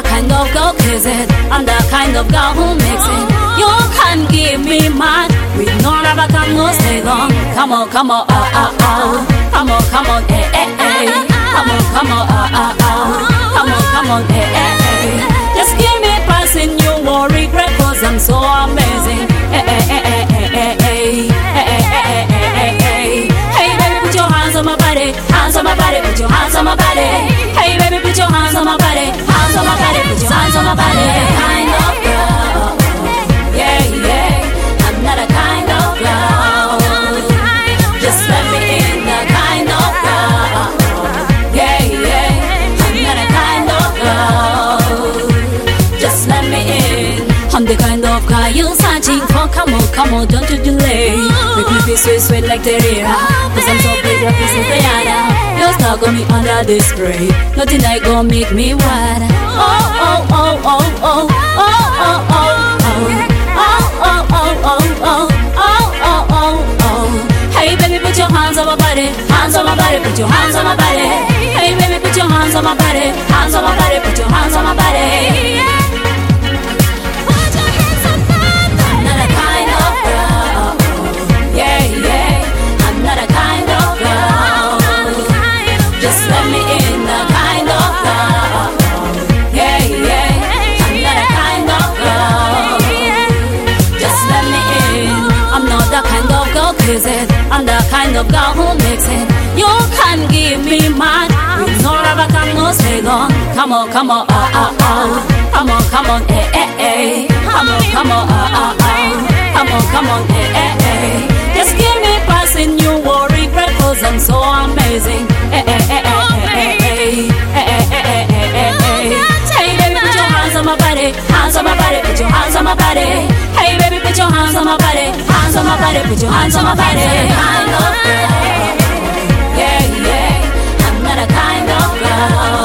the kind of girl kiss it. I'm the kind of girl who makes it. You can give me mad. We no never can no stay long. Come on, come on, come on, come on, come on, come on, come on, come on, Just give me passing, you won't regret, 'cause I'm so amazing. Hey baby, put your hands on my body, put your hands on my body. Hey baby, put your hands on my body, put your hands on my body. Kind of girl, yeah, yeah. I'm not a kind of girl. Just let me in, the kind of girl, yeah, yeah. I'm not a kind of girl. Just let me in. I'm the kind of guy you're searching for. Come on, don't you delay. Make me feel sweet, sweet like Terera. 'Cause I'm so big, like this is Diana. You're stuck on me under this spray. Nothing like gon' make me wet. Oh, oh, oh, oh, oh, oh, oh, oh, oh, oh, oh, oh, oh, oh, oh, oh. Hey baby, put your hands on my body, put your hands on my body. Hey baby, put your hands on my body, put your hands on my body. I'm the kind of girl who makes it. You can give me mad. We no never can no stay long. Come on, come on, come on, come on, come on, come on, come on, come on, Just give me passing, you won't regret, 'cause I'm so amazing. Hey baby, put your hands on my body, put your hands on my body. Hey baby, put your hands on my body, put your hands on my body. Kind of girl, yeah, yeah. I'm not a kind of girl.